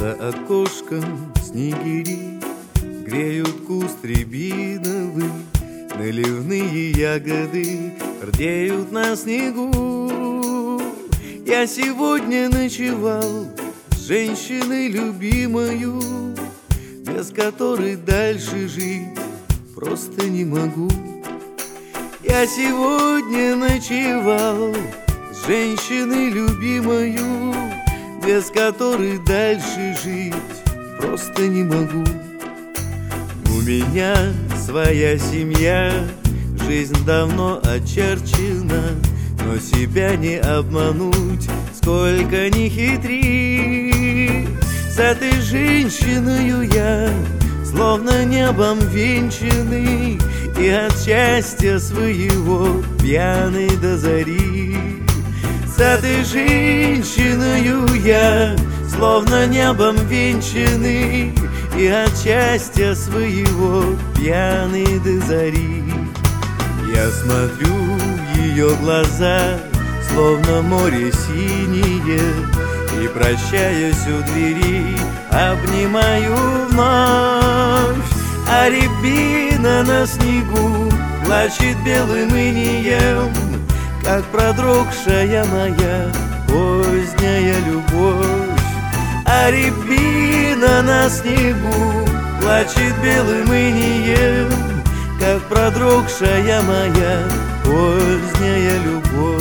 За окошком снегири греют куст рябиновый, наливные ягоды рдеют на снегу. Я сегодня ночевал с женщиной любимою, без которой дальше жить просто не могу. Я сегодня ночевал с женщиной любимою, без которой дальше жить просто не могу. У меня своя семья, жизнь давно очерчена, но себя не обмануть, сколько ни хитри. С этой женщиною я словно небом венчанный, и от счастья своего пьяный до зари. С этой женщиною я словно небом венчанный, и от счастья своего пьяный до зари. Я смотрю в ее глаза, словно море синее, и прощаясь у двери, обнимаю вновь. А рябина на снегу плачет белым инеем, как продрогшая моя поздняя любовь. А рябина на снегу плачет белым инеем, как продрогшая моя поздняя любовь.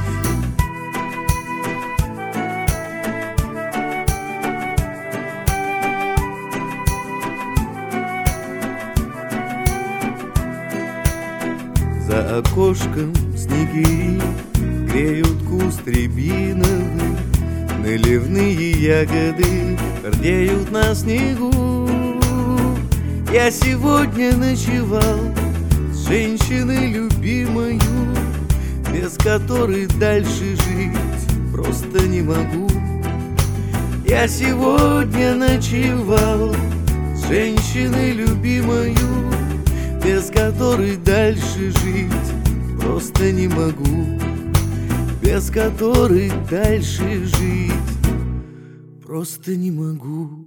За окошком снегири греют куст рябиновый, наливные ягоды рдеют на снегу. Я сегодня ночевал с женщиной любимою, без которой дальше жить просто не могу. Я сегодня ночевал с женщиной любимою, без которой дальше жить просто не могу. Без которой дальше жить просто не могу.